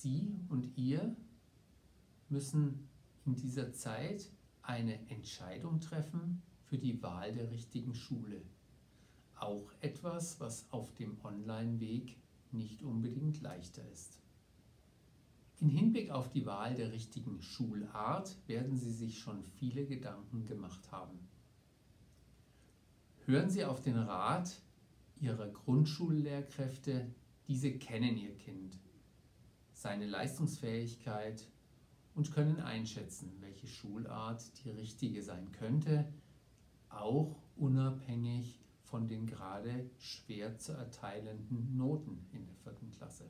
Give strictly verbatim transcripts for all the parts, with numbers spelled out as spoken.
Sie und ihr müssen in dieser Zeit eine Entscheidung treffen für die Wahl der richtigen Schule. Auch etwas, was auf dem Online-Weg nicht unbedingt leichter ist. Im Hinblick auf die Wahl der richtigen Schulart werden Sie sich schon viele Gedanken gemacht haben. Hören Sie auf den Rat Ihrer Grundschullehrkräfte, diese kennen Ihr Kind, seine Leistungsfähigkeit und können einschätzen, welche Schulart die richtige sein könnte, auch unabhängig von den gerade schwer zu erteilenden Noten in der vierten Klasse.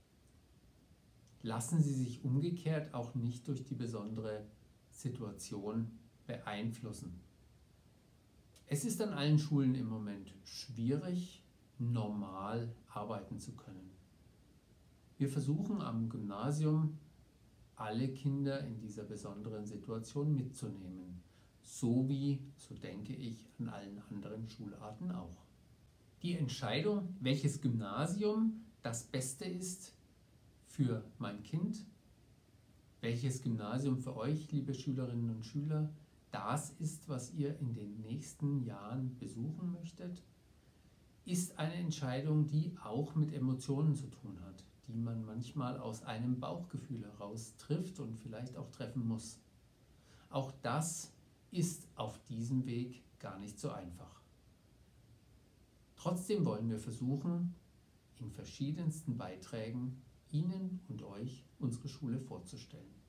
Lassen Sie sich umgekehrt auch nicht durch die besondere Situation beeinflussen. Es ist an allen Schulen im Moment schwierig, normal arbeiten zu können. Wir versuchen am Gymnasium, alle Kinder in dieser besonderen Situation mitzunehmen, so wie, so denke ich, an allen anderen Schularten auch. Die Entscheidung, welches Gymnasium das Beste ist für mein Kind, welches Gymnasium für euch, liebe Schülerinnen und Schüler, das ist, was ihr in den nächsten Jahren besuchen möchtet, ist eine Entscheidung, die auch mit Emotionen zu tun hat, die man manchmal aus einem Bauchgefühl heraus trifft und vielleicht auch treffen muss. Auch das ist auf diesem Weg gar nicht so einfach. Trotzdem wollen wir versuchen, in verschiedensten Beiträgen Ihnen und euch unsere Schule vorzustellen.